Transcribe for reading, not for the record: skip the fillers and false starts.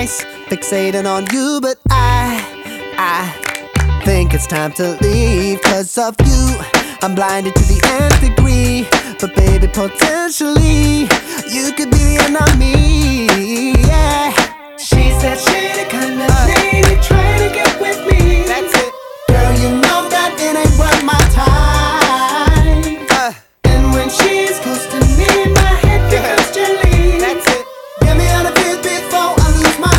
nice, fixated on you, but I think it's time to leave. 'Cause of you, I'm blinded to the nth degree. But baby, potentially, you could be the end of me, yeah.